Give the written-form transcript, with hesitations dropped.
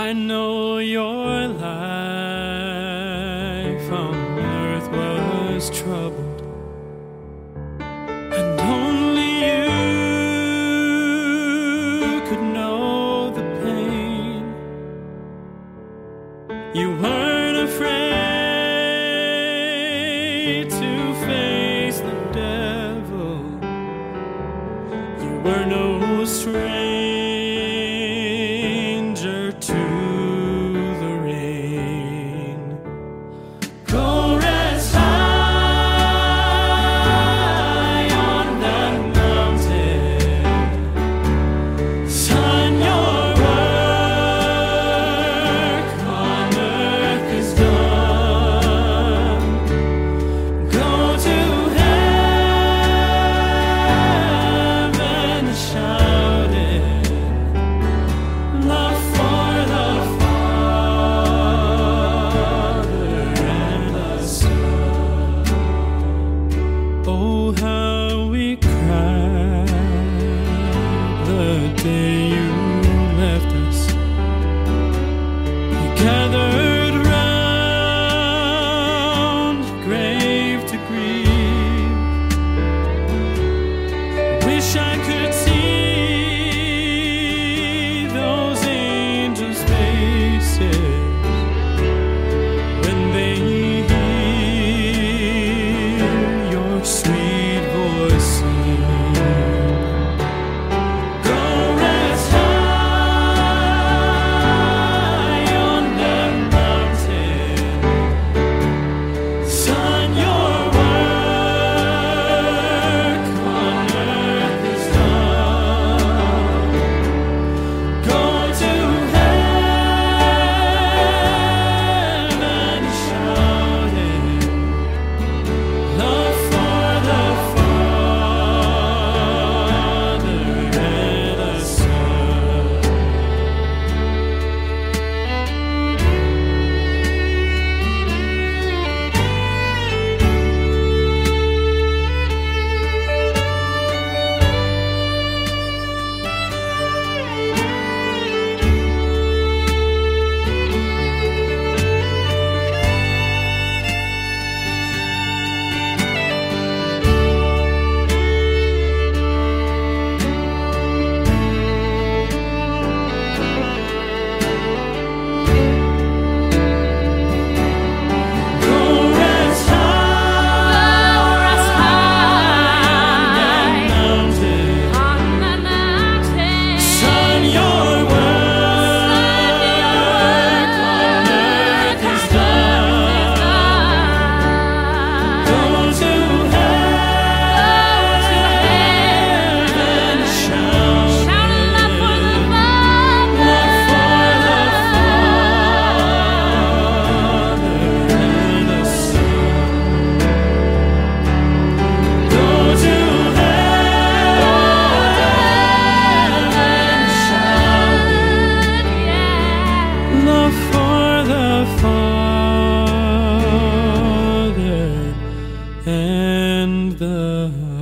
I know your life on earth was troubled, and only you could know the pain. You weren't afraid to face the devil. You were no stranger to the rain. Go rest high on that mountain. Son, your work on earth is done. Go to heaven shouting, love for the Father and the Son. Oh, how we cried the day you left us. We gathered round the grave to grieve. Wish I could see those angels' faces when they hear your sweet voice sing. Go rest high on that mountain. Son, your work on earth is done. Go to heaven shouting, love for the Father and the Son. Go rest high on that mountain. Son, your work on earth is done. Go to heaven shouting, love for the Father and the Son. Go to heaven shouting, love for the Father and the